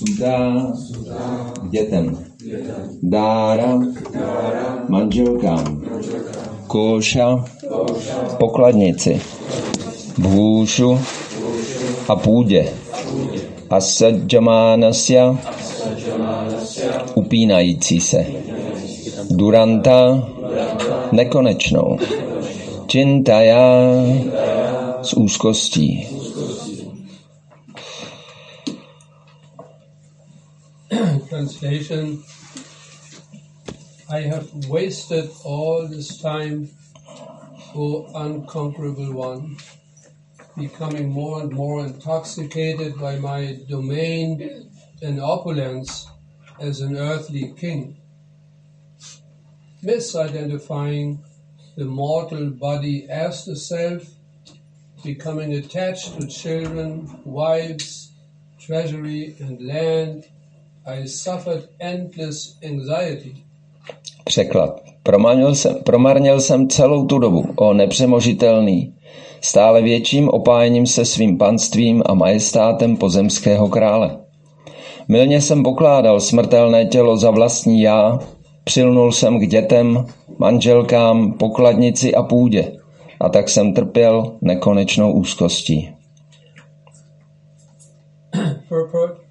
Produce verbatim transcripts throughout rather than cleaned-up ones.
Sudá k dětem. Dára manželkám. Koša pokladnici. Bhůšu a půdě. Asadžamánasya upínající se. Duranta nekonečnou. Čintaya s úzkostí. Translation: I have wasted all this time, O unconquerable one, becoming more and more intoxicated by my domain and opulence as an earthly king, misidentifying the mortal body as the self, becoming attached to children, wives, treasury, and land. I suffered endless anxiety. Překlad. Promarnil jsem, promarnil jsem celou tu dobu, o nepřemožitelný, stále větším opájením se svým panstvím a majestátem pozemského krále. Mylně jsem pokládal smrtelné tělo za vlastní já, přilnul jsem k dětem, manželkám, pokladnici a půdě, a tak jsem trpěl nekonečnou úzkostí. Purport.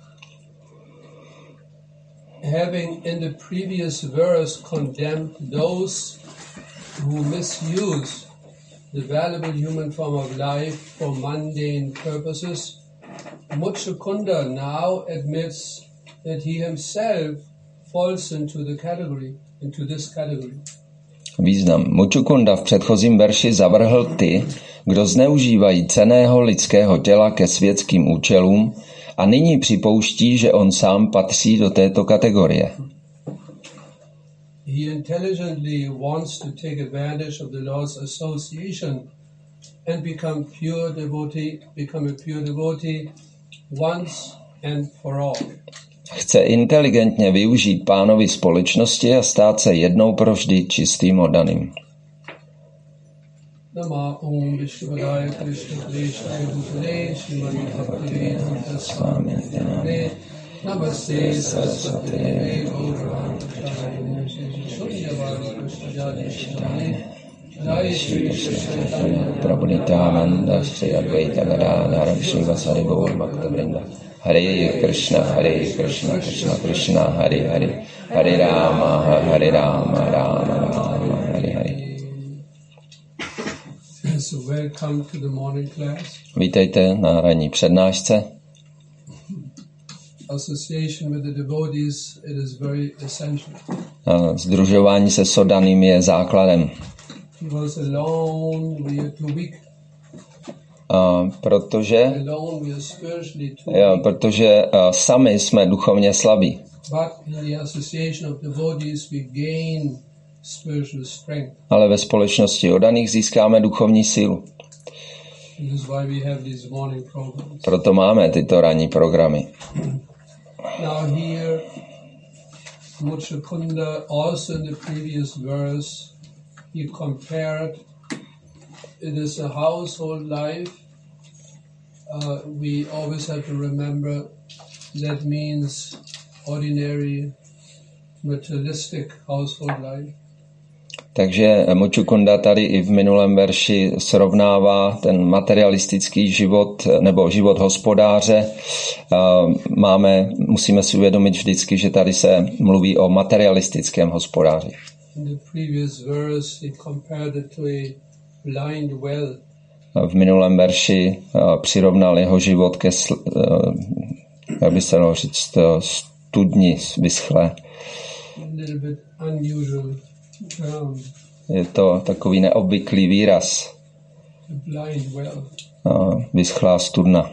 Having in the previous verse condemned those who misuse the valuable human form of life for mundane purposes, Muchukunda now admits that he himself falls into the category, into this category. Význam. Muchukunda v předchozím verši zavrhl ty, kdo zneužívají cenného lidského těla ke světským účelům, a nyní připouští, že on sám patří do této kategorie. He intelligently wants to take advantage of the Lord's association and become pure devotee, become a pure devotee once and for all. Chce inteligentně využít Pánovy společnosti a stát se jednou provždy čistým oddaným. Nama Om Vishnupadaya Krishna Krishna Bhutale Shrimati Bhaktivedanta Swami Nityanande Namaste Saraswati Devi Gauravani Pracharine Shunyavadi Krishna Jadi Shri Jai Shri Krishna Chaitanya Prabhu Nityananda Shri Advaita Gadadhara Shri Vasari Gaur Bhakta Vrinda Hare Krishna Hare Krishna Krishna Krishna Hare Hare Hare Rama Hare Rama Rama Rama Hare Hare. So welcome to the morning class. Vítejte na ranní přednášce. Association with the devotees, it is very essential. Sdružování se s oddanými je základem. He was alone, we are too weak. Uh, protože, alone, we are spiritually too jo, weak. protože uh, sami jsme duchovně slabí. But in the association of devotees we gain spiritual strength. Ale ve společnosti oddaných získáme duchovní sílu. This is why we have these morning programs. Proto máme tyto ranní programy. Now here, Muchukunda also in the previous verse, he compared, it is a household life. Uh, we always have to remember that means ordinary materialistic household life. Takže Muchukunda tady i v minulém verši srovnává ten materialistický život nebo život hospodáře. Máme, musíme si uvědomit vždycky, že tady se mluví o materialistickém hospodáři. V minulém verši přirovnal jeho život ke, jak by se dalo říct, studni vyschlé. Je to takový neobvyklý výraz. Vyschlá studna.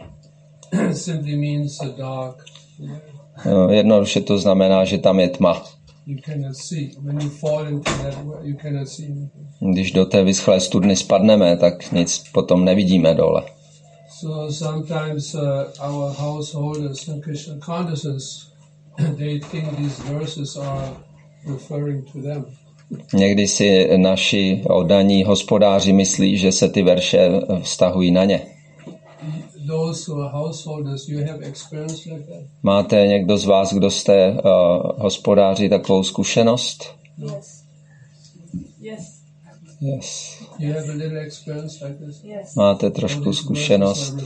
Jednoduše to znamená, že tam je tma. Když do té vyschlé studny spadneme, tak nic potom nevidíme dole. So sometimes uh, our householders in Krishna consciousness, they think these verses are referring to them. Někdy si naši oddaní hospodáři myslí, že se ty verše vztahují na ně. those who are householders, you have experience like that? Máte někdo z vás, kdo jste uh, hospodáři, takovou zkušenost? Yes. Yes. Yes. You have a little experience like this? Yes. Máte trošku zkušenost,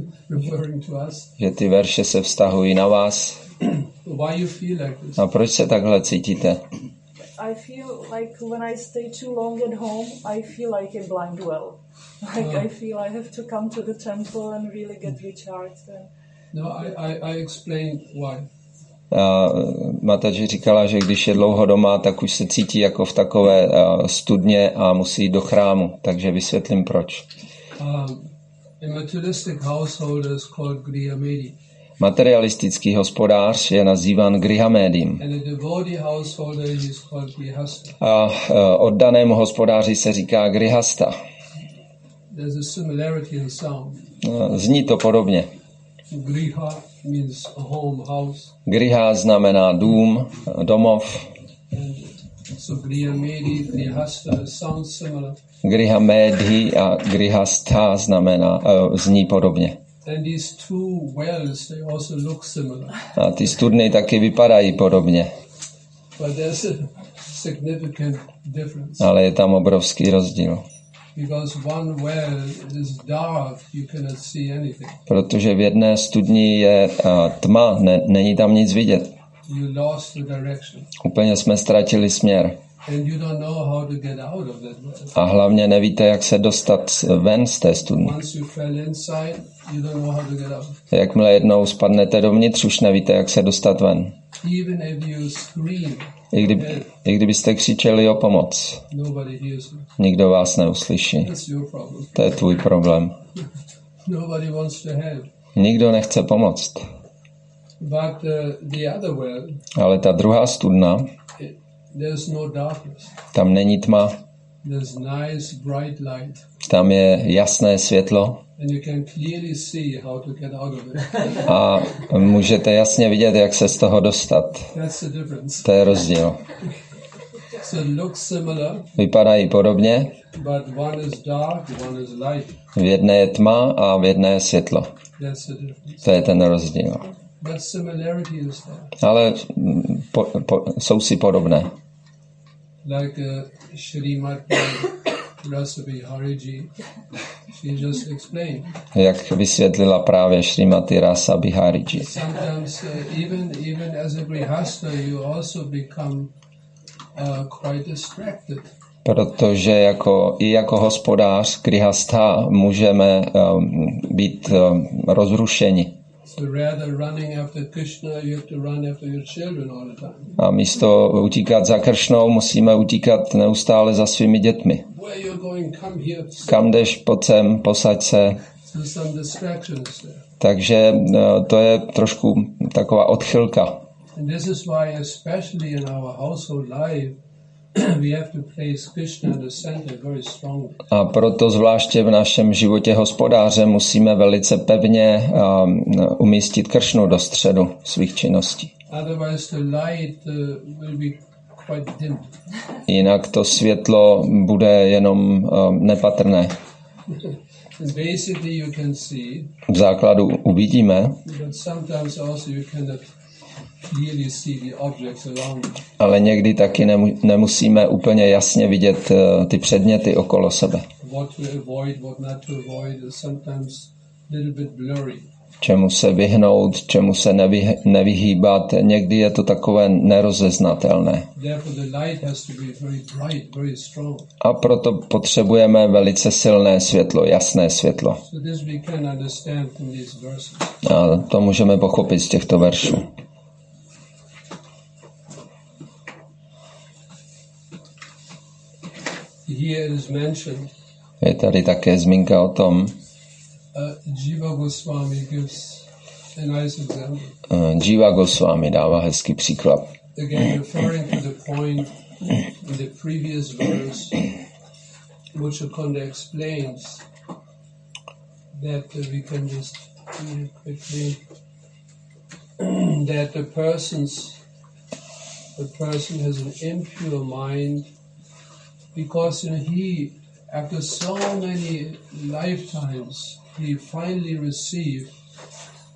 že ty verše se vztahují na vás. Why you feel like this? A proč se takhle cítíte? I feel like when I stay too long at home, I feel like a blind well. Like Oh. I feel I have to come to the temple and really get recharged. And No, I, I, I explain why. A Mataji říkala, že když je dlouho doma, tak už se cítí jako v takové uh, studně a musí jít do chrámu. Takže vysvětlím proč. Um, a materialistic householder is called Grihamedi. Materialistický hospodář je nazýván Grihamedím. And a devotee householder is called Grihasta. A uh, oddanému hospodáři se říká Grihasta. There's a similarity in sound. Uh, zní to podobně. Griha means a home, house. Griha znamená dům, domov. And so Grihamedi, Grihasta sounds similar. Grihamedhi a Grihastha znamená, uh, zní podobně. And these two wells, they also look similar. A ty studny taky vypadají podobně, But there's a significant difference. ale je tam obrovský rozdíl. Because one well is dark, you cannot see anything. Protože v jedné studni je uh, tma, ne, není tam nic vidět. You lost the direction. Úplně jsme ztratili směr. And you don't know how to get out of that well. A hlavně nevíte, jak se dostat ven z té studny. Once you fell inside, you don't know how to get out. Jakmile jednou spadnete dovnitř, už nevíte, jak se dostat ven. Even if you scream, I, kdy, I kdybyste křičeli o pomoc, nobody hears you. nikdo vás neuslyší. That's your problem. To je tvůj problém. Nobody wants to help. Nikdo nechce pomoct. But uh, the other well, Ale ta druhá studna, it, there's no darkness. tam není tma, There's nice bright light. tam je jasné světlo And you can clearly see how to get out of it. a můžete jasně vidět, jak se z toho dostat. That's the difference. To je rozdíl. So it looks similar, Vypadají podobně, but one is dark, one is light. v jedné je tma a v jedné je světlo. That's the difference. To je ten rozdíl. But similarity is there. Ale mm, po, po, jsou si podobné. Like uh, Srimati Rasabihari, she just explained. Jak vysvětlila právě Srimati Rasa Bihariji. Sometimes uh, even even as a grihasta, you also become uh, quite distracted. Protože jako, i jako hospodář grihastha můžeme um, být um, rozrušeni. So rather running after Krishna, you have to run after your children all the time. A místo utíkat za Kršnou, musíme utíkat neustále za svými dětmi. Where you're going, come here. Kam jdeš, pojď sem, posaď se. So some distractions there. Takže uh, to je trošku taková odchylka. And this is why, especially in our household life, we have to place Krishna in the center very strongly. A proto zvláště v našem životě hospodáře musíme velice pevně um, umístit Kršnu do středu svých činností. Otherwise the light uh, will be quite dim. Jinak to světlo bude jenom um, nepatrné. And basically you can see, V základu uvidíme, but sometimes also you cannot clearly see the objects around you. ale někdy taky nemu, nemusíme úplně jasně vidět uh, ty předměty okolo sebe. What to avoid, what not to avoid is sometimes a little bit blurry. Čemu se vyhnout, čemu se nevy, nevyhýbat, někdy je to takové nerozeznatelné. Therefore the light has to be very bright, very strong. A proto potřebujeme velice silné světlo, jasné světlo. So this we can understand from these verses. A to můžeme pochopit z těchto veršů. Here it is mentioned, Je tady také zmínka o tom, uh, Jiva Goswami gives a nice example. uh, Jiva Goswami dává hezký příklad. Again, referring to the point in the previous verse, Muchakonda explains that uh, we can just read it quickly, that the person's the person has an impure mind because, you know, he, after so many lifetimes, he finally received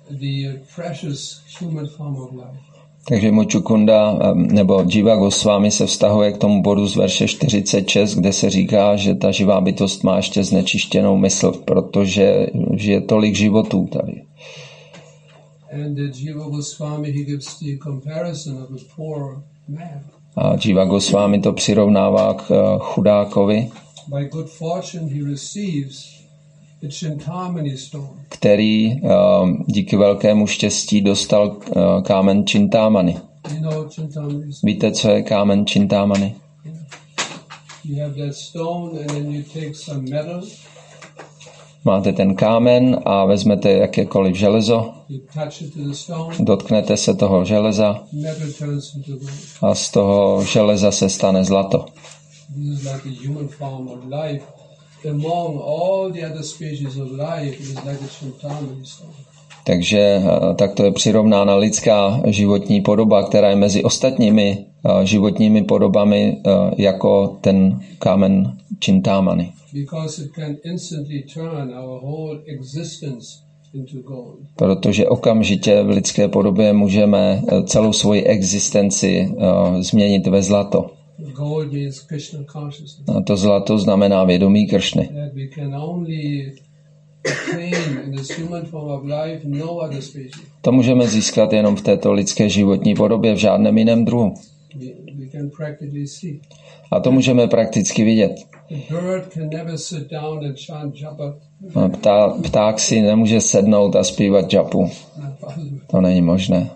the precious human form of life. Takže Mučukunda nebo Jiva Goswami se vztahuje k tomu bodu z verše čtyřicet šest, kde se říká, že ta živá bytost má ještě znečištěnou mysl, protože žije tolik životů tady. And Jiva Goswami, he gives the comparison of a poor man. A Jiva Goswami to přirovnává k chudákovi, By good fortune he receives the Chintamani stone. který díky velkému štěstí dostal kámen Chintamani. You know Chintamani stone? Víte, co je kámen Chintamani? You have that stone and then you take some metal. Máte ten kámen a vezmete jakékoliv železo, You touch it to the stone. dotknete se toho železa Metal turns into gold. a z toho železa se stane zlato. This is like the human form of life. Among all the other species of life, it is like a Chintamani stone. Takže takto je přirovnána lidská životní podoba, která je mezi ostatními životními podobami jako ten kámen Chintamani. Because it can instantly turn our whole existence into gold. Protože okamžitě v lidské podobě můžeme celou svoji existenci změnit ve zlato. Gold means Krishna consciousness. A to zlato znamená vědomí Kršny. That we can only attain in this human form of life, no other species. To můžeme získat jenom v této lidské životní podobě, v žádném jiném druhu. We, we can practically see. A to můžeme prakticky vidět. The bird can never sit down and chant japa. Ptá, pták si nemůže sednout a zpívat japu. Not possible. To není možné.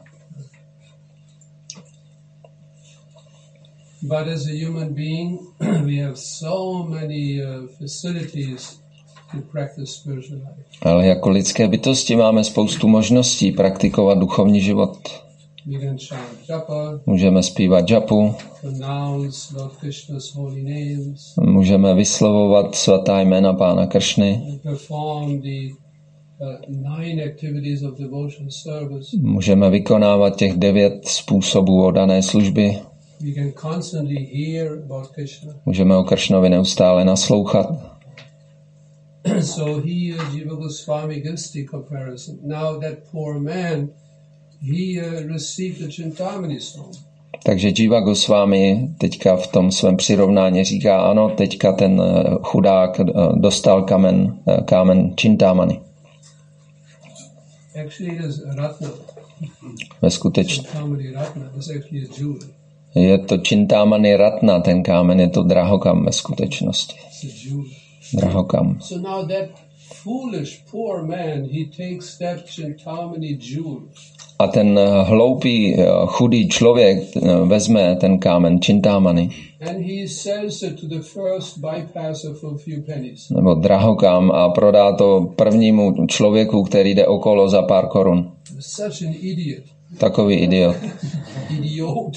But as a human being, we have so many uh, facilities to practice spiritual life. Ale jako lidské bytosti máme spoustu možností praktikovat duchovní život. We can chant japa, Můžeme zpívat japu, pronounce Lord Krishna's holy names, můžeme vyslovovat svatá jména Pána Kršny, and perform the uh, nine activities of devotional service. můžeme vykonávat těch devět způsobů oddané služby, We can constantly hear about Krishna. můžeme o Kršnovi neustále naslouchat. So he, uh, Jiva Goswami, gives the comparison. Now that poor man, he uh, received the Chintamani stone. Takže Jiva Goswami teďka v tom svém přirovnání říká, ano, teďka ten chudák dostal kamen, kámen Chintamani. Actually, it is Ratna. Ve skutečnosti Chintamani Ratna. This actually is jewelry. je to Chintamani Ratna, ten kámen je to drahokam ve skutečnosti. It's a jewelry. Drahokam. So now that foolish poor man, he takes that Chintamani jewel. A ten hloupý, chudý člověk vezme ten kámen Chintamani, And he sells it to the first bypasser for a few pennies. nebo drahokam, a prodá to prvnímu člověku, který jde okolo za pár korun. Such an idiot. Takový idiot. Idiot.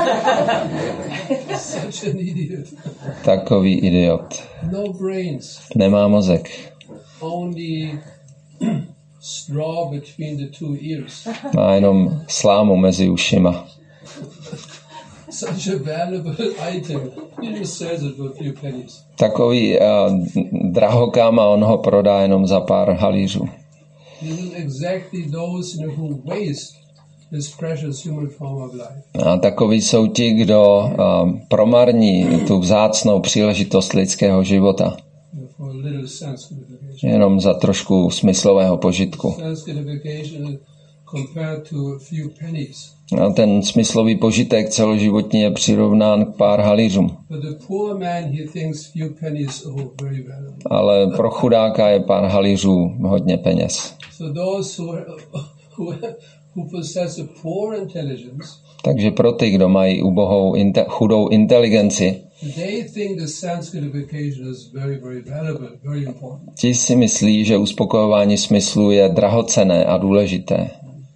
Such an idiot. Takový idiot. No brains. Nemá mozek. Only straw between the two ears. Má jenom slámu mezi ušima. Such a valuable item. He just sells it for a few pennies. Takový uh, drahokam a on ho prodá jenom za pár halířů. This is exactly those you know, who waste this precious human form of life. A takoví jsou ti, kdo uh, promarní tu vzácnou příležitost lidského života. For a little sense gratification. Jenom za trošku smyslového požitku. Sense gratification compared to a few pennies. A ten smyslový požitek celoživotní je přirovnán k pár halířům. But the poor man, he thinks few pennies, oh, very valuable. Ale pro chudáka je pár halířů hodně peněz. So those who, are, who, who possess a poor intelligence, Takže pro ty, kdo mají ubohou, inte, chudou inteligenci, they think the sense gratification is very, very valuable, very important. ti si myslí, že uspokojování smyslu je drahocenné a důležité.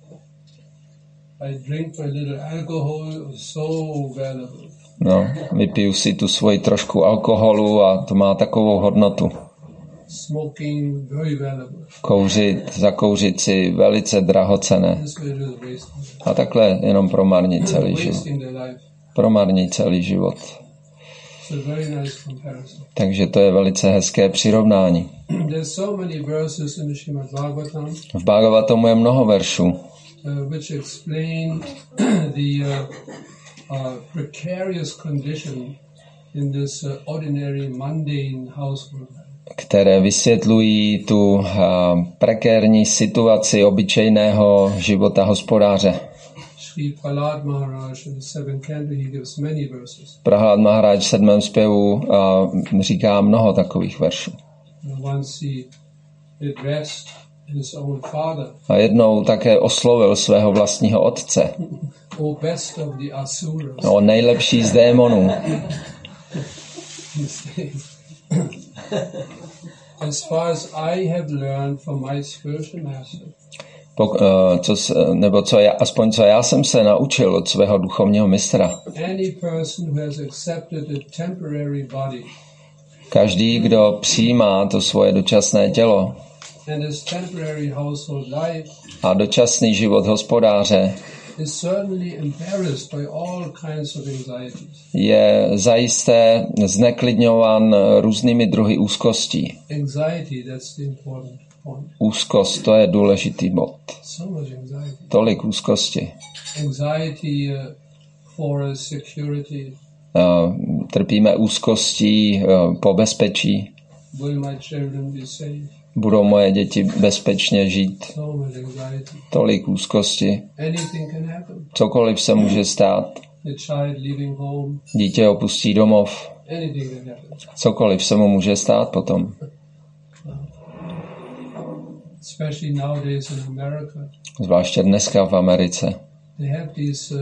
I drink my little alcohol, so valuable. No, vypiju si tu svoji trošku alkoholu a to má takovou hodnotu. Smoking, very valuable. Kouřit, zakouřit si velice drahocenné. This way it is wasting. A takhle jenom promarní celý život. Wasting their life. Promarní celý život. It's a very nice comparison. Takže to je velice hezké přirovnání. There's so many verses in the Srimad Bhagavatam V Bhagavatamu je mnoho veršů, uh, which explain the uh, uh, precarious condition in this uh, ordinary mundane household life. které vysvětlují tu uh, prekérní situaci obyčejného života hospodáře. Sri Prahlad Maharaj in the seventh canto, he gives many verses. Prahlad Maharaj v sedmém zpěvu uh, říká mnoho takových veršů. And once he addressed his own father, A jednou také oslovil svého vlastního otce. O best of the asuras. O nejlepší z démonů. He says, as far as I have learned from my spiritual master, Pok, uh, co, s- nebo co já, aspoň co já jsem se naučil od svého duchovního mistra. any person who has accepted a temporary body Každý, kdo přijímá to svoje dočasné tělo and his temporary household life a dočasný život hospodáře, is certainly embarrassed by all kinds of anxieties. je zajisté zneklidňován různými druhy úzkostí. Anxiety, that's the important point. Úzkost, to je důležitý bod. So much anxiety. Tolik úzkosti. Anxiety uh, for security. Uh, Trpíme úzkostí uh, po bezpečí. Will my children be safe? Budou moje děti bezpečně žít. So much anxiety. Tolik úzkosti. Anything can happen. Cokoliv se může stát. The child leaving home. Dítě opustí domov. Anything can happen. Cokoliv se mu může stát potom. Especially nowadays in America, Zvláště dneska v Americe. they have these, uh,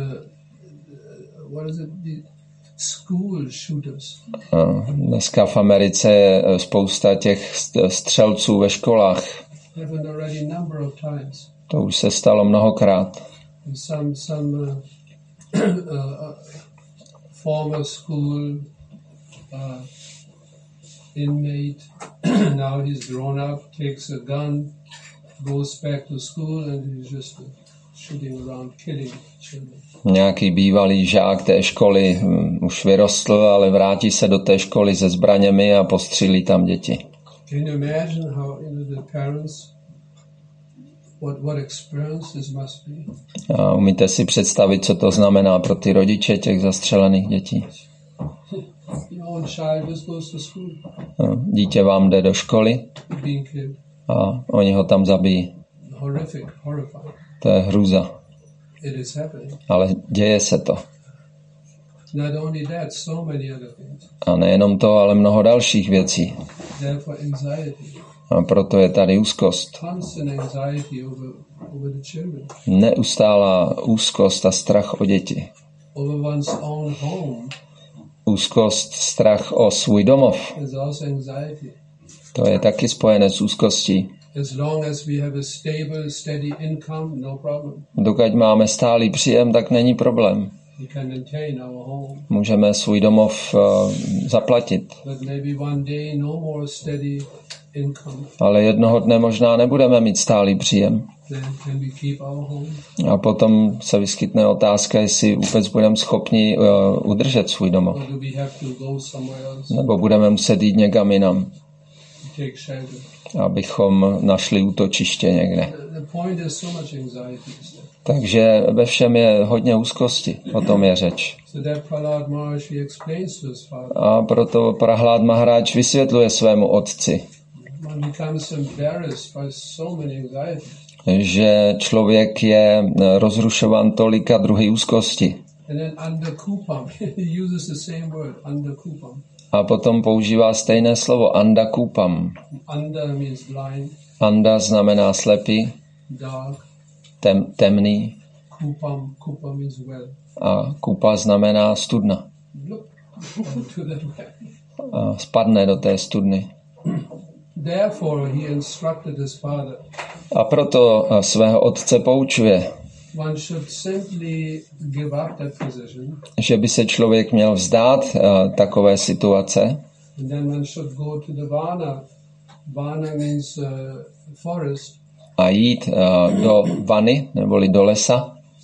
uh, what is it, the school shooters. Uh, Dneska v Americe je spousta těch st- střelců ve školách. Happened already a number of times. To už se stalo mnohokrát. And some, some uh, uh, former school uh, inmate, now he's grown up, takes a gun, goes back to school, and he's just uh, shooting around, killing children. Nějaký bývalý žák té školy hm, už vyrostl, ale vrátí se do té školy se zbraněmi a postřílí tam děti. Can you imagine how, you know, the parents, what what experience this must be? A umíte si představit, co to znamená pro ty rodiče těch zastřelených dětí? Your own child just goes to school, No, dítě vám jde do školy being killed. a oni ho tam zabijí. Horrific, horrifying. To je hrůza. It is happening. Ale děje se to. Not only that, so many other things. A nejenom to, ale mnoho dalších věcí. Therefore, anxiety, A proto je tady úzkost. constant anxiety over over the children, Neustálá úzkost a strach o děti. over one's own home. Úzkost, strach o svůj domov. There's also anxiety. To je taky spojené s úzkostí. As long as we have a stable, steady income, no problem. Dokud máme stálý příjem, tak není problém. We can maintain our home. Můžeme svůj domov uh, zaplatit. But maybe one day, no more steady income. Ale jednoho dne možná nebudeme mít stálý příjem. Then can we keep our home? A potom se vyskytne otázka, jestli vůbec budeme schopni uh, udržet svůj domov. Or do we have to go somewhere else Nebo budeme muset jít někam jinam, to take shelter? abychom našli útočiště někde. The the point is so much anxiety. Is there. Takže ve všem je hodně úzkosti, o tom je řeč. So that Prahlad Maharaj, he explains to his father. A proto Prahlad Maharaj vysvětluje svému otci, One becomes embarrassed by so many anxieties. že člověk je rozrušován tolika druhy úzkosti. And then under kupam, he uses the same word, under kupam. A potom používá stejné slovo anda kupam. Under means blind, Anda znamená slepý, dark. tem, temný Kupam, kupam means well. a kupa znamená studna. Look into that well. A spadne do té studny. Therefore, he instructed his father, A proto svého otce poučuje, one should simply give up that position, že by se člověk měl vzdát uh, takové situace and then one should go to the vana. Vana means uh, forest, a jít uh, do vany, neboli do lesa,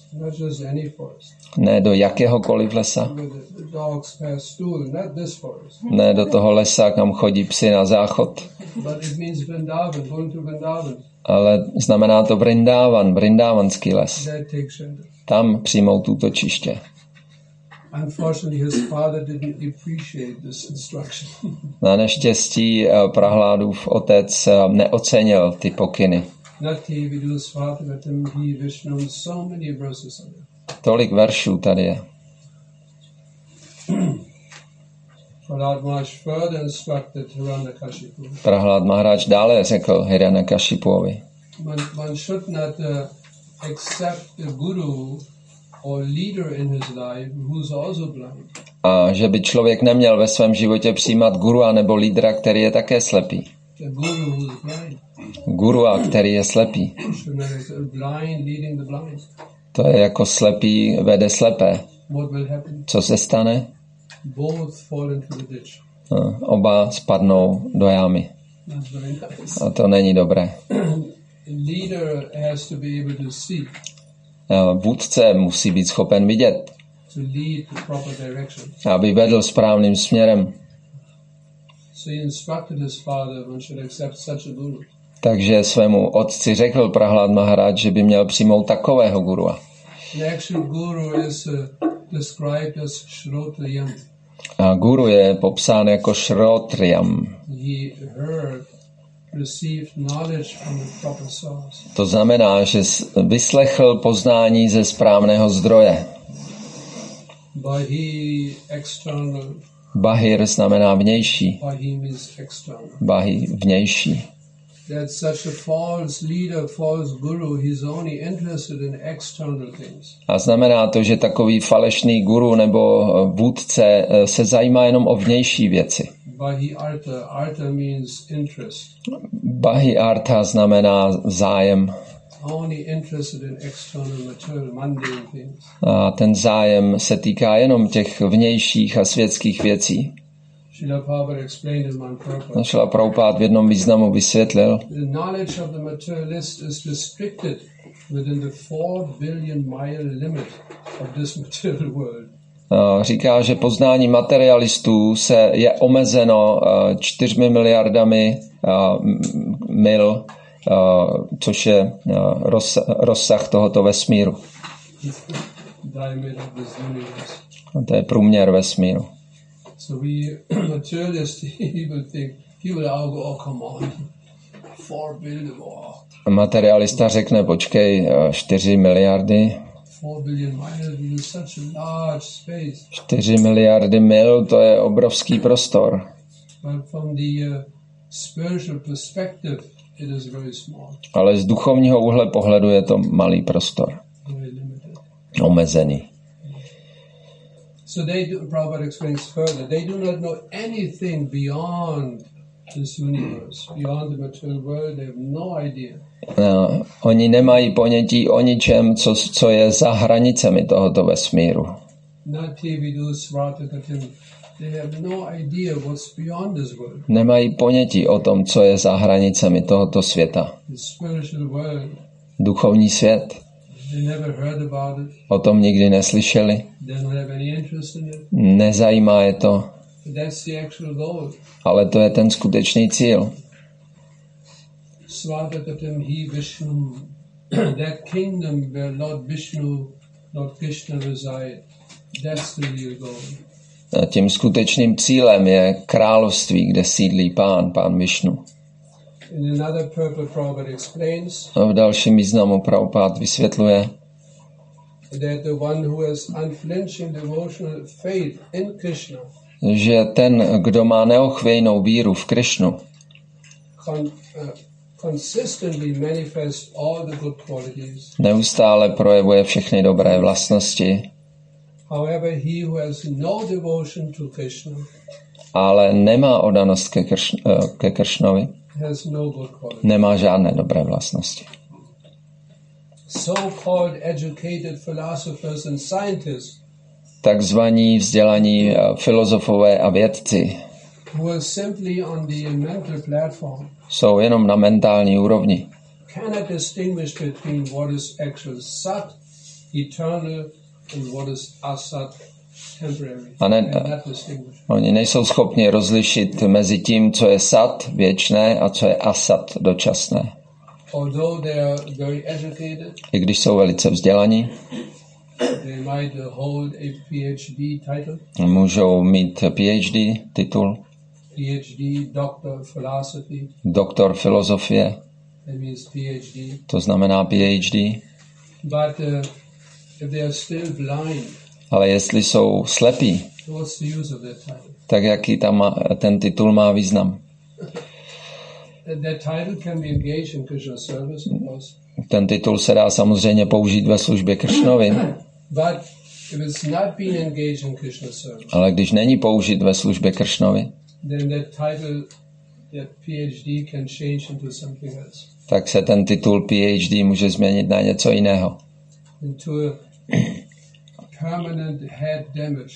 Not just any forest. Ne do jakéhokoliv lesa. Where the, the dogs pass stool, not this forest. Ne do toho lesa, kam chodí psy na záchod. But it means Vrindavan, going to Vrindavan. Ale znamená to Vrindavan, Vrindavanský les. That takes shelter. Tam přijmou tuto čiště. Unfortunately, his father didn't appreciate this instruction. Na neštěstí Prahládův otec neocenil ty pokyny. Nati vidu svatatam hi Vishnu, so many verses on it. Tolik veršů tady je. Prahlad Maharaj further instructed Hiranyakashipu. Prahlad Maharaj dále řekl Hiranyakashipuovi. One, one should not uh, accept a guru or leader in his life who's also blind. A že by člověk neměl ve svém životě přijímat gurua nebo lídra, který je také slepý. A guru who's blind. Gurua, který je slepý. Should not accept a blind leading the blind. To je jako slepý vede slepé. What will happen? Co se stane? Both fall into the ditch. No, oba spadnou do jámy. That's very nice. A to není dobré. A leader has to be able to see, Vůdce musí být schopen vidět, to lead the proper direction. aby vedl správným směrem. So he instructed his father one should accept such a guru. Takže svému otci řekl Prahlad Maharaj, že by měl přijmout takového gurua. The actual guru is uh, described as Shrotriyam. A guru je popsán jako Shrotriyam. He heard, received knowledge from the proper source. To znamená, že vyslechl poznání ze správného zdroje. Bahi external. Bahir znamená vnější. Bahi means external. Bahi vnější. That such a false leader, false guru, he's only interested in external things. A znamená to, že takový falešný guru nebo vůdce se zajímá jenom o vnější věci. Bahi artha. Artha means interest. Bahi artha znamená zájem. Only interested in external material, mundane things. A ten zájem se týká jenom těch vnějších a světských věcí. Srila Prabhupada explained in one purpose. Srila Prabhupada v jednom významu vysvětlil, The knowledge of the materialist is restricted within the four billion mile limit of this material world. Říká, že poznání materialistů se je omezeno čtyřmi miliardami mil, což je rozsah tohoto vesmíru. Diameter of this universe. To je průměr vesmíru. So we materialist, he will think, he will all go, oh come on, four billion, oh. Materialista řekne, počkej, čtyři miliardy. Four billion miles is such a large space. čtyři miliardy mil, to je obrovský prostor. But from the uh, spiritual perspective, it is very small. Ale z duchovního úhle pohledu je to malý prostor. Very limited. Omezený. So they do, Prabhupada explains further, they do not know anything beyond this universe, beyond the material world, they have no idea. No, oni nemají ponětí o ničem, co, co je za hranicemi tohoto vesmíru. Nati vidu svatakatim. They have no idea what's beyond this world. Nemají ponětí o tom, co je za hranicemi tohoto světa. The spiritual world. Duchovní svět. They never heard about it. O tom nikdy neslyšeli. They don't have any interest in it. Nezajímá je to. But that's the actual goal. Ale to je ten skutečný cíl. Svatakatim hi Vishnu. That kingdom where Lord Vishnu, Lord Krishna reside. That's the real goal. A tím skutečným cílem je království, kde sídlí pán, pán Višnu. In another purpose, Prabhupada explains A v dalším významu Prabhupada vysvětluje, that the one who has unflinching devotional faith in Krishna že ten, kdo má neochvějnou víru v Krišnu, con, uh, consistently manifests all the good qualities. neustále projevuje všechny dobré vlastnosti, However, he who has no devotion to Krishna ale nemá odanost ke, krš, ke Kršnovi, has no good qualities. nemá žádné dobré vlastnosti. So-called educated philosophers and scientists Takzvaní vzdělaní filozofové a vědci who are simply on the mental platform jsou jenom na mentální úrovni. cannot distinguish between what is actual sat eternal and what is asat, temporary. A ne, And that distinguish. oni nejsou schopni rozlišit mezi tím, co je sat, věčné, a co je asat, dočasné. Although they are very educated, I když jsou velice vzdělaní, they might uh, hold a PhD title, můžou mít PhD titul, PhD, Doctor of Philosophy, doktor filozofie, that means PhD. to znamená PhD, But uh, if they are still blind, ale jestli jsou slepí, what's the use of that title? tak jaký tam má, ten titul má význam? That title can be engaged in Krishna service, of course. Ten titul se dá samozřejmě použít ve službě Kršnovi, But if it's not being engaged in Krishna service, ale když není použit ve službě Kršnovi, then that title, that PhD can change into something else, tak se ten titul PhD může změnit na něco jiného. into a permanent head damage.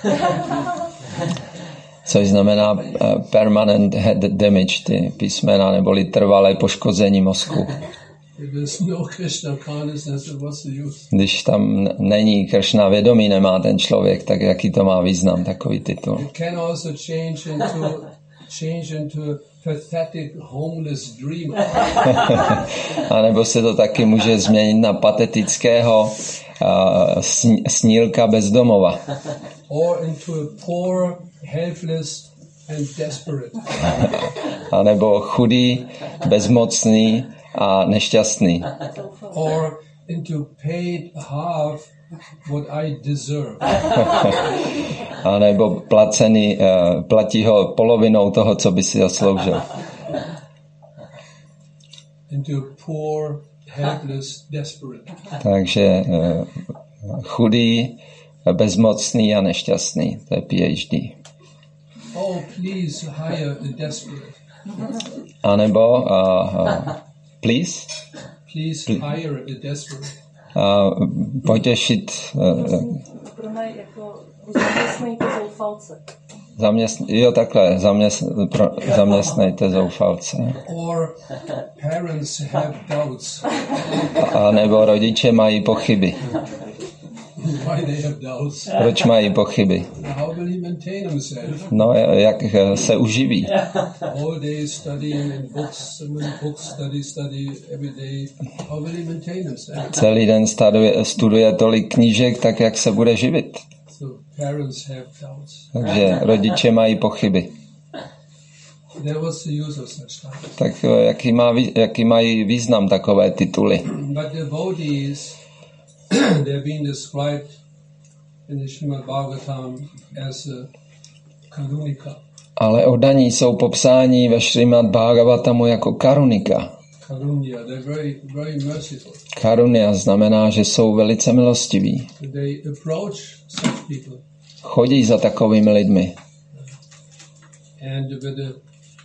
Což znamená uh, permanent head damage, ty písmena, neboli trvalé poškození mozku. If there's no Krishna consciousness, then what's the use? Když tam není Kršna vědomí, nemá ten člověk, tak jaký to má význam, takový titul. It can also change into change into a pathetic homeless dreamer. A nebo se to taky může změnit na patetického uh, sní, snílka bezdomova. Or into a poor, helpless and desperate. A nebo chudý, bezmocný a nešťastný. Or into paid half what I deserve. A nebo placený, uh, platí ho polovinou toho, co by si zasloužil. Into poor, helpless, desperate. Takže uh, chudý, bezmocný a nešťastný. To je PhD. Oh, please hire a desperate. A nebo uh, uh, please? Please hire a desperate. Uh, potěšit uh, Pro mě jako zaměstnejte zoufalce. zaměst, jo takhle, zaměst, pro, zaměstnejte zoufalce. Or parents have doubts. A nebo rodiče mají pochyby. Why they have doubts? Proč mají pochyby? How will he maintain himself? No, jak se uživí. All day studying in books, so many books, study, study every day. How will he maintain himself? Celý den studuje, studuje tolik knížek, tak jak se bude živit. So parents have doubts. Takže rodiče mají pochyby. Then what's the use of such titles? Tak jaký, má, jaký mají význam takové tituly? But devotees, they're being described in the Srimad Bhagavatam as a karunika. Ale oddaní jsou popsáni ve Šrimad Bhagavatamu jako karunika. Karunya, they're very, very merciful. Karunia znamená, že jsou velice milostiví. They approach such people Chodí za takovými lidmi. and with a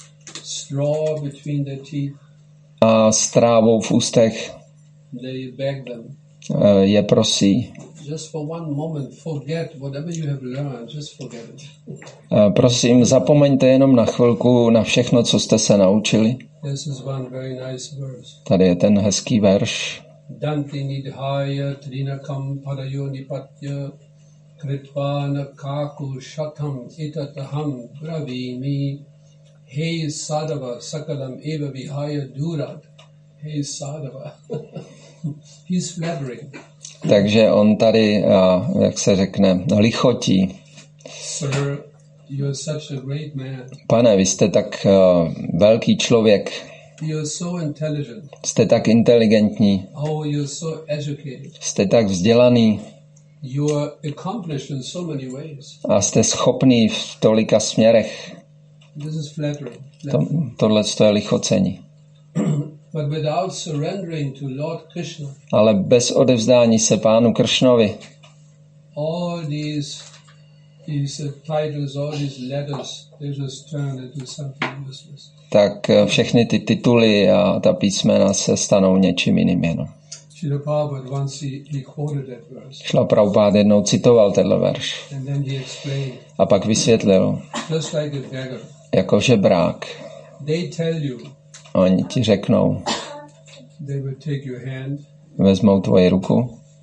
straw between their teeth, A s trávou v ústech they beg them, eh, je prosí. just for one moment, forget whatever you have learned, just forget it. Eh, Prosím, zapomeňte jenom na chvilku na všechno, co jste se naučili. This is one very nice verse. Tady je ten hezký verš. Danti nidhaya trinakam padayo nipatya kritvana kaku shatam itataham bravimi hey sadava sakalam eva vihaya durat hey sadava. He's flattering. Takže on tady, eh, jak se řekne, lichotí. Sir, you're such a great man. Pane, vy jste tak eh, velký člověk, You're so intelligent. jste tak inteligentní, Oh, you're so educated. jste tak vzdělaný You're accomplished in so many ways. a jste schopný v tolika směrech. This is flattering. To, tohle je lichocení. But without surrendering to Lord Krishna, Ale bez odevzdání se pánu Kršnovi, all these these uh, titles, all these letters, they just turn into something useless. tak eh, všechny ty tituly a ta písmena se stanou něčím jiným jenom. Srila Prabhupada once he, he quoted that verse, Šla Prabhupád jednou citoval tenhle verš and then he explained, a pak vysvětlil, just like a beggar, jako žebrák. they tell you, Oni ti řeknou, they will take your hand, vezmou tvoji ruku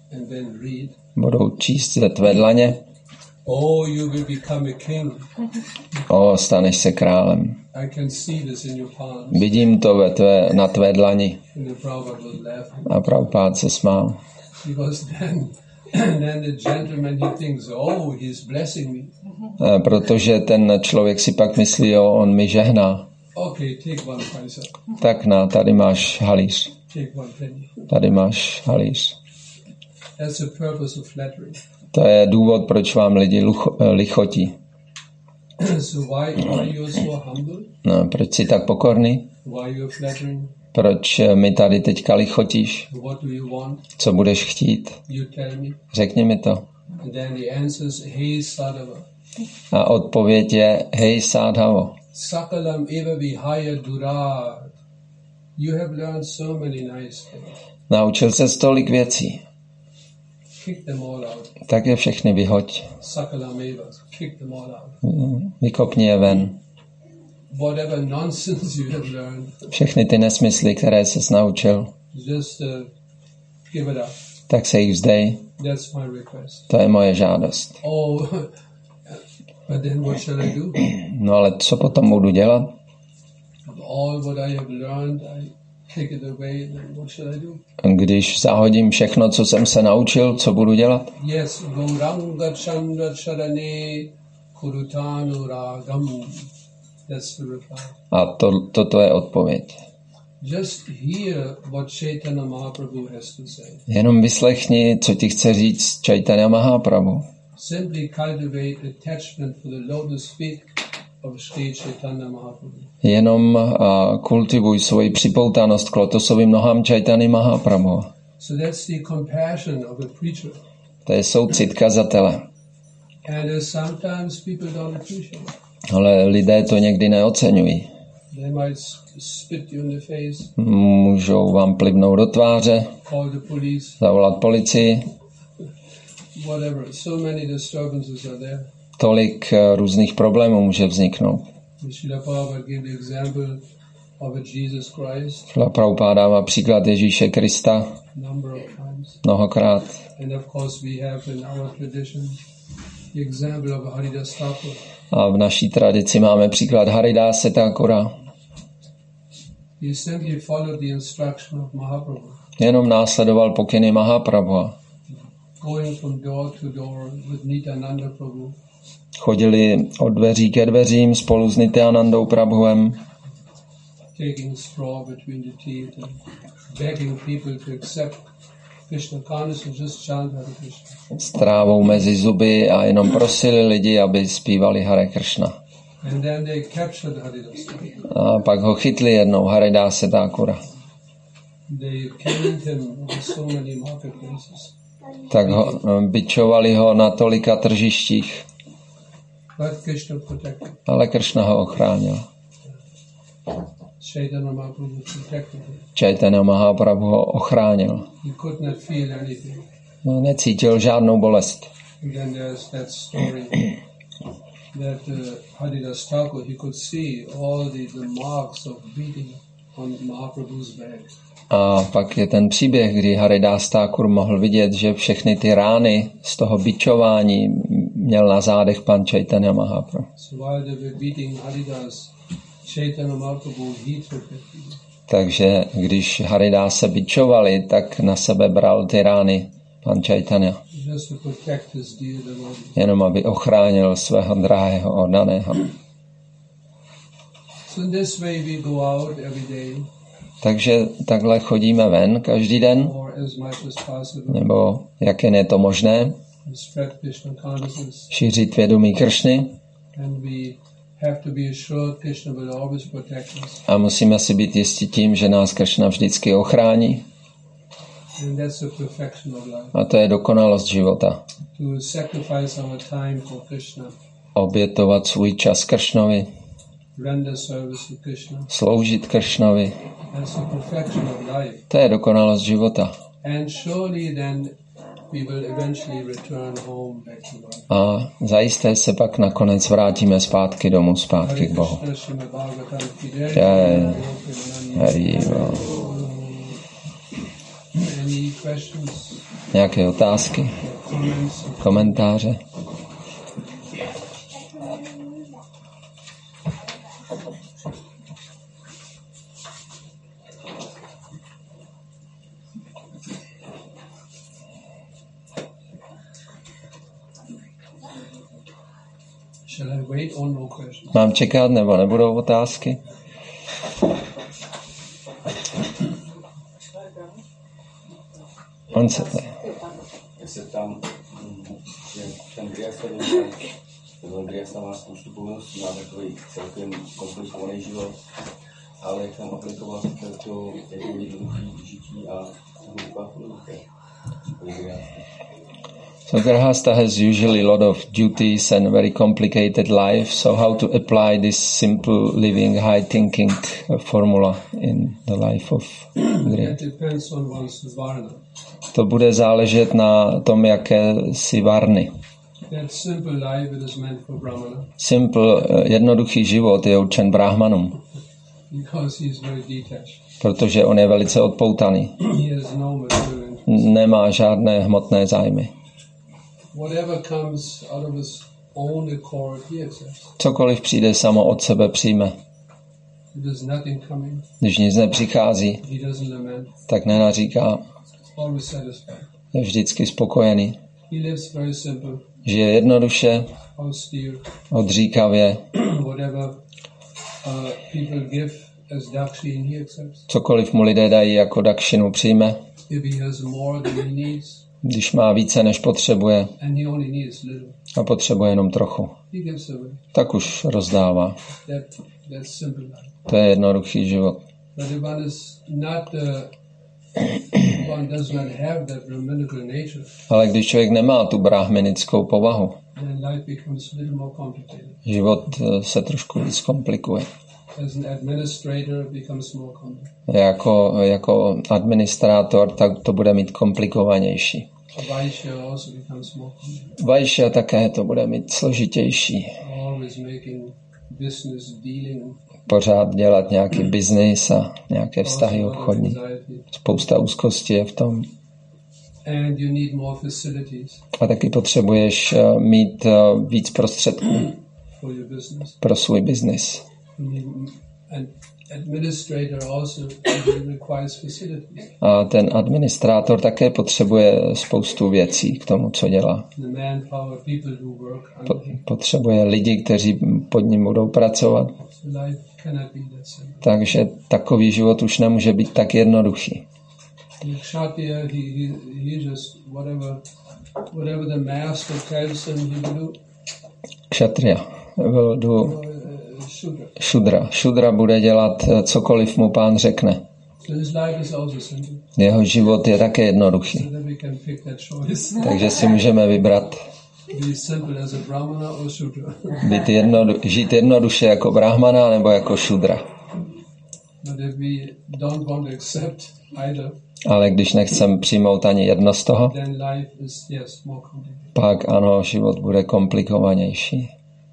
and then read, budou číst ze tvé dlaně, oh, you will become a king. o, staneš se králem. I can see this in your palms. Vidím to ve tvé, na tvé dlani. And the Prabhupada was laughing. A Prabhupád se smál. Because then, then the gentleman, he thinks, oh, he's blessing me. A protože ten člověk si pak myslí, jo, on mi žehná. Okay, take one paisa. Tak na, tady máš halíř. Take one penny. Tady máš halíř. That's the purpose of flattery. To je důvod, proč vám lidi lucho, lichotí. So why are you so humble? No, proč jsi tak pokorný? Why you flattering? Proč mi tady teďka lichotíš? What do you want? Co budeš chtít? You tell me. Řekni mi to. And then the answer is, hey Sadhava. A odpověď je, hej sádhavo, Sakalam eva vihaya durat. You have learned so many nice things. naučil se tolik věcí, Kick them all out. tak je všechny vyhoď. Sakalam eva. Kick them all out. Vykopni je ven. Whatever nonsense you have learned, Všechny ty nesmysly, které ses naučil, just uh, give it up. tak se jich vzdej. That's my request. To je moje žádost. Oh, but then what shall I do? No ale co potom budu dělat? All what I have learned, I take it away, then what shall I do? Když zahodím všechno, co jsem se naučil, co budu dělat? Yes, Gauranga Chandra Charane Kurutanu Ragam. That's the reply. A to, toto je odpověď. Just hear what Chaitanya Mahaprabhu has to say. Jenom vyslechni, co ti chce říct Chaitanya Mahaprabhu. Simply cultivate attachment for the lotus feet of Sri Chaitanya Mahaprabhu. Jenom uh, kultivuj svoji připoutanost k lotosovým nohám Chaitanya Mahaprabhu. So that's the compassion of a preacher. To je soucit kazatele. And uh, sometimes people don't appreciate it. Ale lidé to někdy neoceňují. They might spit you in the face, Můžou vám plivnout do tváře, call the police, zavolat policii. whatever. So many disturbances are there. Tolik uh, různých problémů může vzniknout. Srila Prabhupada gave the example of a Jesus Christ Šla Prabhupáda dává příklad Ježíše Krista number of times. mnohokrát. And of course we have in our tradition the example of Haridas Thakur. A v naší tradici máme příklad Haridase Thakura. He simply followed the instruction of Mahaprabhu, Jenom následoval pokyny Mahaprabhu. going from door to door with Nityananda Prabhu, Chodili od dveří ke dveřím spolu s Nityanandou Prabhuem, taking straw between the teeth and begging people to accept Krishna consciousness, just chant Hare Krishna. s trávou mezi zuby a jenom prosili lidi, aby zpívali Hare Krishna. And then they captured Haridas Thakur. A pak ho chytli jednou Haridase Thakura. They killed him in so many marketplaces. Tak ho, bičovali ho na tolika tržištích, But Krishna protected. ale Krishna ho ochránil. Chaitanya Mahaprabhu protected him. Chaitanya Mahaprabhu ho ochránil. He could not feel anything. No, necítil žádnou bolest. And then there's that story that uh, Haridas Thakur, he could see all the, the marks of beating on Mahaprabhu's back. A pak je ten příběh, kdy Haridas Thakur mohl vidět, že všechny ty rány z toho bičování měl na zádech pan Chaitanya Mahaprabhu. So while they were beating Haridas, Chaitanya Mahaprabhu, he took it. Takže když Haridas se bičovali, tak na sebe bral ty rány pan Chaitanya. Just to protect his dear devotee. Jenom aby ochránil svého drahého oddaného. So in this way we go out every day, Takže takhle chodíme ven každý den, or as much as possible, nebo jak jen je to možné, and spread Krishna consciousness. šířit vědomí Kršny And we have to be assured Krishna will always protect us. a musíme si být jistí tím, že nás Kršna vždycky ochrání. And that's the perfection of life. A to je dokonalost života. To sacrifice our time for Krishna, Obětovat svůj čas Kršnovi, render service to Krishna. sloužit Kršnovi. That's the perfection of life. To je dokonalost života. And surely then we will eventually return home back to God. A zajisté se pak nakonec vrátíme zpátky domů, zpátky k Bohu. Hare Krishna Srimad Bhagavatam ki jai. Jai. Hare Hari Bol. Any questions? Nějaké otázky, comments? komentáře? Shall I wait or no questions? Mám čekat, nebo nebudou otázky? On se tady. Já se tam, že ten Gryhastha ten Gryhastha má spoustu povinností, má takový celkem komplikovaný život, ale jak tam aplikovat to jako jednoduché žití a hluboká filozofie. So Grihastha has usually a lot of duties and very complicated life. So how to apply this simple living, high thinking formula in the life of Grihastha? It depends on one's varna. To bude záležet na tom, jaké si varny. That simple life it is meant for Brahmana Simple, jednoduchý život je určen brahmanům, because he is very detached. protože on je velice odpoutaný. He has no material interest. Nemá žádné hmotné zájmy. Whatever comes out of his own accord, he accepts. Cokoliv přijde samo od sebe, přijme. If there's nothing coming, Když nic nepřichází, he doesn't lament. tak nenaříká, Always satisfied. je vždycky spokojený. He lives very simple, Žije jednoduše, austere. odříkavě, Whatever uh, people give as dakshin, he accepts. cokoliv mu lidé dají jako dakšinu, přijme. If he has more than he needs, Když má více, než potřebuje and he only needs little, a potřebuje jenom trochu, he gives away. tak už rozdává. That that's simple life. To je jednoduchý život. But if one is not, uh, one does not have that Brahminical nature, Ale když člověk nemá tu brahminickou povahu, then life becomes a little more complicated. život eh, se trošku víc komplikuje. As an administrator, it becomes more complicated. Jako, jako administrátor, tak to bude mít komplikovanější. A Vaishya also becomes more complicated. Vajšia také to bude mít složitější. Always making business dealing, Pořád dělat nějaký biznis a nějaké vztahy also a lot of obchodní. anxiety. Spousta úzkosti je v tom. And you need more facilities A taky potřebuješ eh, mít eh, víc prostředků for your business. pro svůj biznis. You need, an administrator also requires facilities. A ten administrátor také potřebuje spoustu věcí k tomu, co dělá. The manpower, people who work Po- under him. Potřebuje lidi, kteří pod ním budou pracovat. So life cannot be that simple. Takže takový život už nemůže být tak jednoduchý. The Kshatriya, he, he, he just, whatever, whatever the master tells him, he will do. Kšatria, will do Uh, Shudra. šudra. Šudra bude dělat eh, cokoliv mu pán řekne. So his life is also simple. Jeho život je také jednoduchý. So that we can pick that choice. Takže si můžeme vybrat Be simple as a Brahmana or Shudra. být jednodu, žít jednoduše jako brahmana nebo jako šudra. But if we don't want to accept either, Ale když nechcem přijmout ani jedno z toho, then life is, yes, more complicated. pak ano, život bude komplikovanější.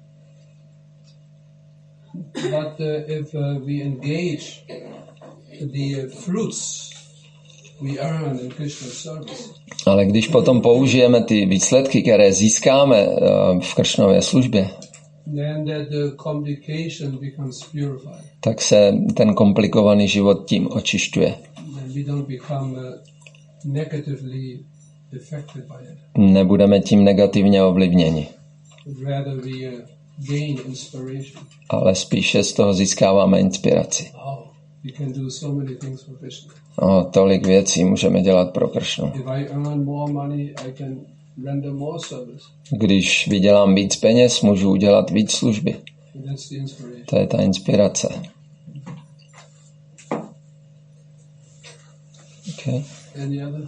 But uh, if uh, we engage the uh, fruits we earn in Krishna's service, Ale když potom použijeme ty výsledky, které získáme eh, v Kršnově službě, then that the complication becomes purified. tak se ten komplikovaný život tím očišťuje. And we don't become uh, negatively affected by it. Nebudeme tím negativně ovlivněni, Rather we uh, gain inspiration. ale spíše z toho získáváme inspiraci. Wow, we can do so many things for Krishna. O, tolik věcí můžeme dělat pro Kršnu. If I earn more money, I can render more service. Když vydělám víc peněz, můžu udělat víc služby. And that's the inspiration. To je ta inspirace. Okay. Any other?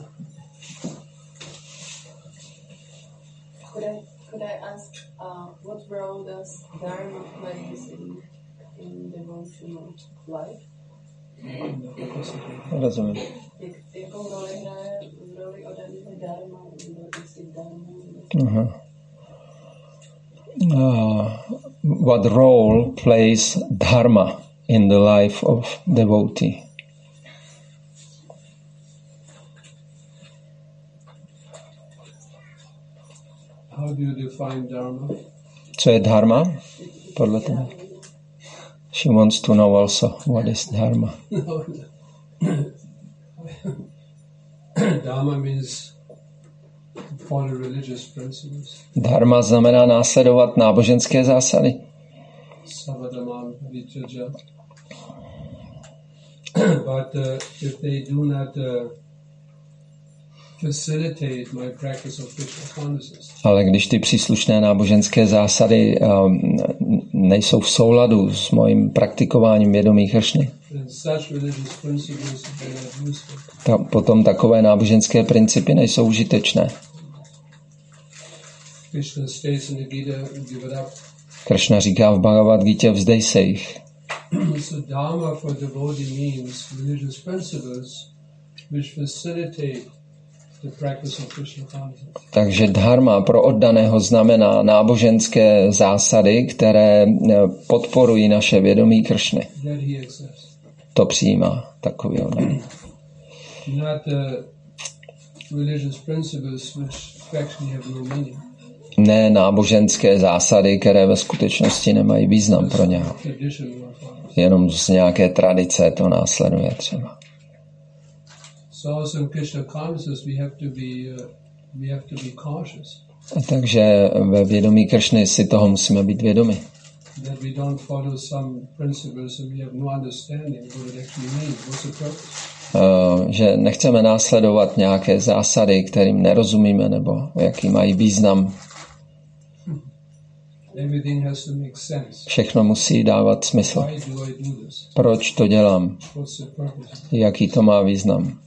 Could I could I ask uh, what role does Dharma plays in in devotional life? Rozumím. Jak, jakou roli hraje v roli oddaného dharma, nebo jestli dharma? Uh-huh. Uh, what role plays dharma in the life of devotee? How do you define dharma? Co je dharma? Podle toho. She wants to know also what is dharma. Dharma means follow religious principles. Dharma znamená následovat náboženské zásady. Savadamam vichaja. But uh, if they do not uh, facilitate my practice of Krishna consciousness, Ale když ty příslušné náboženské zásady um, nejsou v souladu s mojím praktikováním vědomí Kršny, then such religious principles are not useful. ta, potom takové náboženské principy nejsou užitečné. Krishna states in the Gita, give it up. Kršna říká v Bhagavad Gita, vzdej se jich. So dharma for devotee means religious principles which facilitate the practice of Krishna consciousness. Takže dharma pro oddaného znamená náboženské zásady, které podporují naše vědomí Kršny. That he accepts. To přijímá takový oddaný. Not the religious principles which actually have no meaning. Ne náboženské zásady, které ve skutečnosti nemají význam pro něho. Tradition or forms. Jenom z nějaké tradice to následuje třeba. So also in Krishna consciousness we have to be uh, we have to be cautious A takže ve vědomí Kršny si toho musíme být vědomi. that we don't follow some principles and we have no understanding what it actually means, what's the purpose. Uh, že nechceme následovat nějaké zásady, kterým nerozumíme, nebo jaký mají význam. Everything has to make sense. Všechno musí dávat smysl. Why do I do this? Proč to dělám? What's the purpose? Jaký to má význam?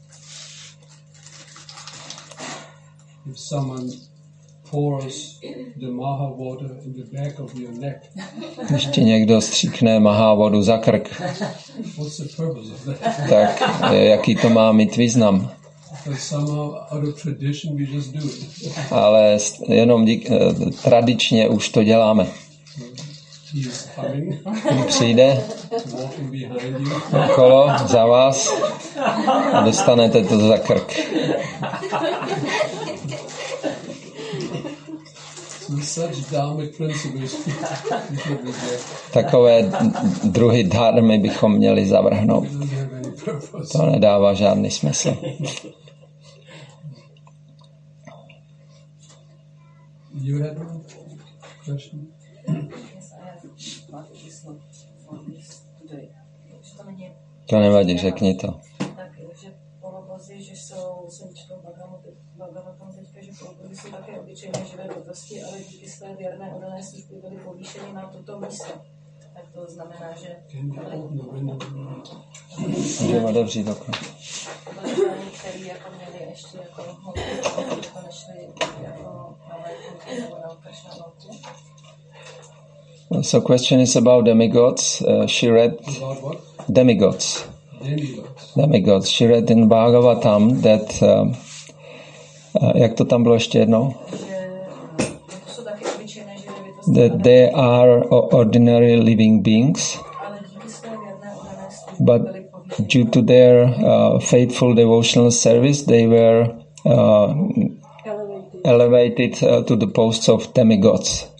If someone pours the maha water in the back of your neck, Když ti někdo stříkne mahávodu za krk, what's the purpose of that? tak jaký to má mít význam? Because somehow out of tradition we just do it. Ale jenom dík, tradičně už to děláme. He is coming, Přijde walking behind you. okolo za vás a dostanete to za krk. So such dharmic principles we should reject. Takové druhy dharmy bychom měli zavrhnout. They don't have any purpose. To nedává žádný smysl. You had one question? Yes, I have one question for this today. Už to není To nevadí, řekni to. tak, že polobozy, že jsou, jsem četl Bhagavatam teďka, že polobozy jsou také obyčejné živé bytosti, ale díky své věrné oddané služby byly povýšeny na toto místo. Tak to znamená, že Can you open the window? Můžeme otevřít okno. byly strany, které jako měly ještě jako hmotu, to nešly jako na Vajkunku nebo na Kršnánovku. So question is about demigods. Uh, she read About what? demigods. Demigods. Demigods. She read in Bhagavatam that um, uh, jak to tam bylo ještě jednou? Že to jsou taky obyčejné živé bytosti, That they are o- ordinary living beings, ale díky své věrné oddané služby but byly povýšeny. due to their uh, faithful devotional service, they were uh, Elevated. elevated uh, to the posts of demigods.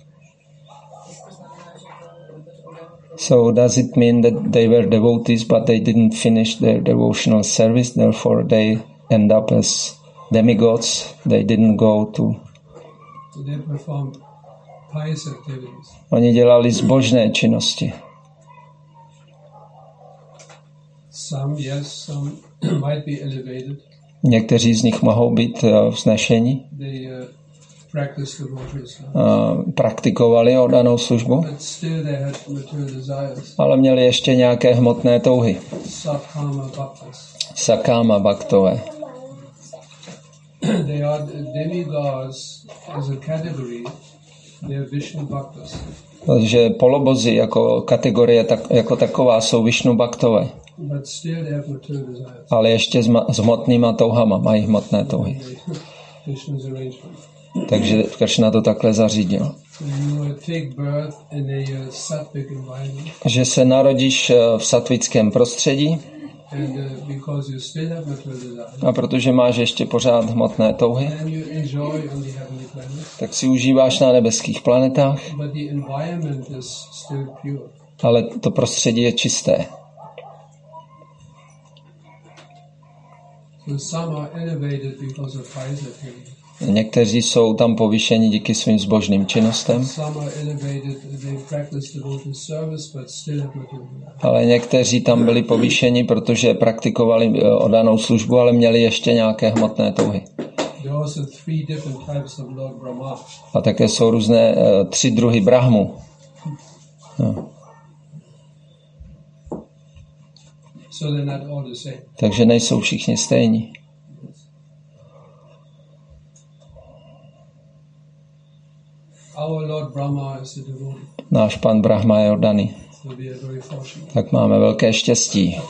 So does it mean that they were devotees, but they didn't finish their devotional service, therefore they end up as demigods? They didn't go to... So they perform pious activities. Oni dělali zbožné činnosti. Some, yes, some might be elevated. Někteří z nich mohou být uh, vznešení, They uh, practice devotional service. uh, praktikovali oddanou službu, But still they had material desires. ale měli ještě nějaké hmotné touhy. Sakama bhaktas. Sakáma baktové. They are demigods as a category. They are Vishnu bhaktas. Takže polobozy jako kategorie tak, jako taková jsou Višnu baktové, But still they have material desires. ale ještě s, ma, s hmotnýma touhama, mají hmotné touhy. Vishnu's arrangement. Takže Kršna to takhle zařídil. You uh, take birth in a uh, sattvic environment. Že se narodíš v satvickém prostředí, And uh, because you still have material desire, A protože máš ještě pořád hmotné touhy, then you enjoy on the heavenly planet, tak si užíváš na nebeských planetách, but the environment is still pure. ale to prostředí je čisté. So some are elevated because of pious activity. Někteří jsou tam povýšeni díky svým zbožným činnostem, Some are elevated, they practice devoted service, but still have material desire. ale někteří tam byli povýšeni, protože praktikovali eh, oddanou službu, ale měli ještě nějaké hmotné touhy. There are also three different types of Lord Brahma. A také jsou různé eh, tři druhy brahmu. No. So they're not all the same. Takže nejsou všichni stejní. Our Lord Brahma is a devotee, Náš pan Brahma je oddaný. so we are very fortunate. Tak máme velké štěstí.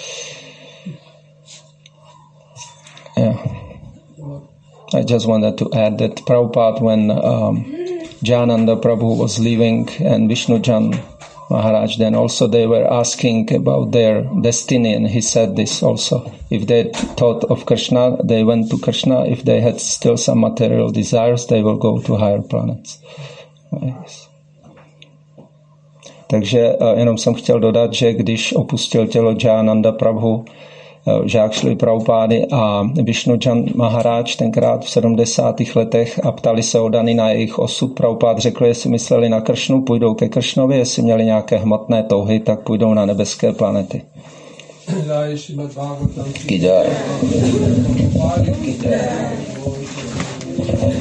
Yeah. I just wanted to add that Prabhupada, when um, Jananda Prabhu was leaving and Vishnujan Maharaj, then also they were asking about their destiny, and he said this also. If they thought of Krishna, they went to Krishna. If they had still some material desires, they will go to higher planets. Yes. Takže uh, jenom jsem chtěl dodat, že když opustil tělo Jananda Prabhu, uh, žák šli Prabhupády a Vishnujan Maharaj tenkrát v sedmdesátých letech a ptali se oddaný na jejich osud. Prabhupád řekl, jestli mysleli na Kršnu, půjdou ke Kršnovi, jestli měli nějaké hmotné touhy, tak půjdou na nebeské planety. Jai Srimad Bhagavatam. Ki jai. Ki jai.